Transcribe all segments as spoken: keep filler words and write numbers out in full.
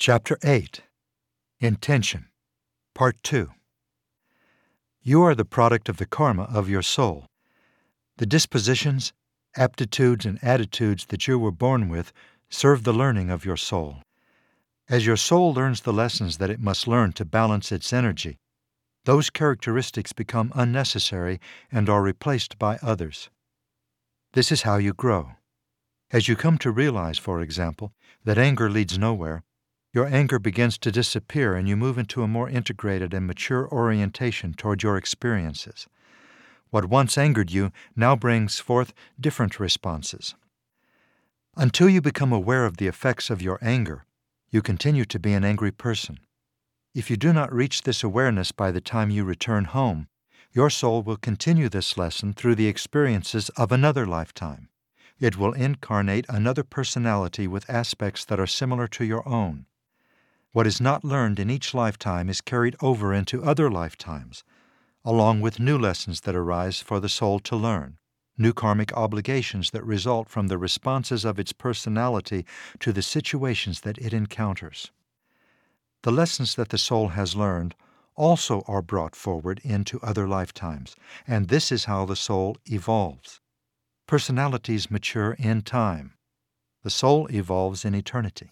Chapter eight. Intention. Part two. You are the product of the karma of your soul. The dispositions, aptitudes, and attitudes that you were born with serve the learning of your soul. As your soul learns the lessons that it must learn to balance its energy, those characteristics become unnecessary and are replaced by others. This is how you grow. As you come to realize, for example, that anger leads nowhere, your anger begins to disappear and you move into a more integrated and mature orientation toward your experiences. What once angered you now brings forth different responses. Until you become aware of the effects of your anger, you continue to be an angry person. If you do not reach this awareness by the time you return home, your soul will continue this lesson through the experiences of another lifetime. It will incarnate another personality with aspects that are similar to your own. What is not learned in each lifetime is carried over into other lifetimes, along with new lessons that arise for the soul to learn, new karmic obligations that result from the responses of its personality to the situations that it encounters. The lessons that the soul has learned also are brought forward into other lifetimes, and this is how the soul evolves. Personalities mature in time. The soul evolves in eternity.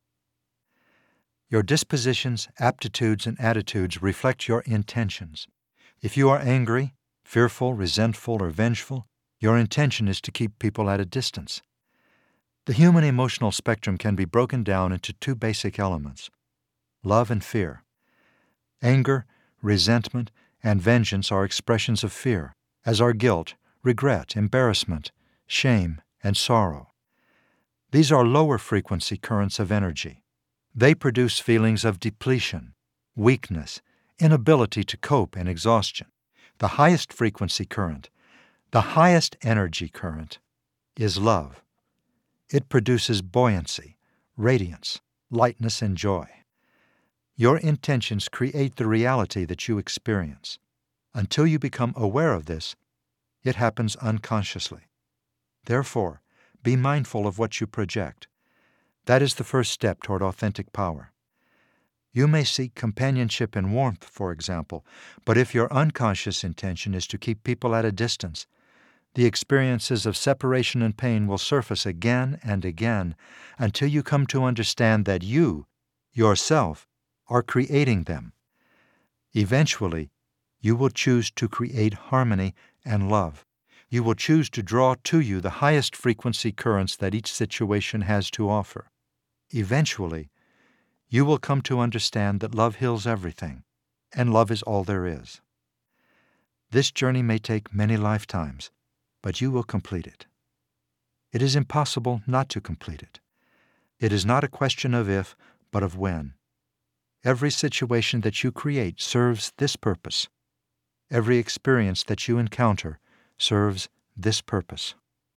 Your dispositions, aptitudes, and attitudes reflect your intentions. If you are angry, fearful, resentful, or vengeful, your intention is to keep people at a distance. The human emotional spectrum can be broken down into two basic elements: love and fear. Anger, resentment, and vengeance are expressions of fear, as are guilt, regret, embarrassment, shame, and sorrow. These are lower frequency currents of energy. They produce feelings of depletion, weakness, inability to cope, and exhaustion. The highest frequency current, the highest energy current, is love. It produces buoyancy, radiance, lightness, and joy. Your intentions create the reality that you experience. Until you become aware of this, it happens unconsciously. Therefore, be mindful of what you project. That is the first step toward authentic power. You may seek companionship and warmth, for example, but if your unconscious intention is to keep people at a distance, the experiences of separation and pain will surface again and again until you come to understand that you, yourself, are creating them. Eventually, you will choose to create harmony and love. You will choose to draw to you the highest frequency currents that each situation has to offer. Eventually, you will come to understand that love heals everything, and love is all there is. This journey may take many lifetimes, but you will complete it. It is impossible not to complete it. It is not a question of if, but of when. Every situation that you create serves this purpose. Every experience that you encounter serves this purpose.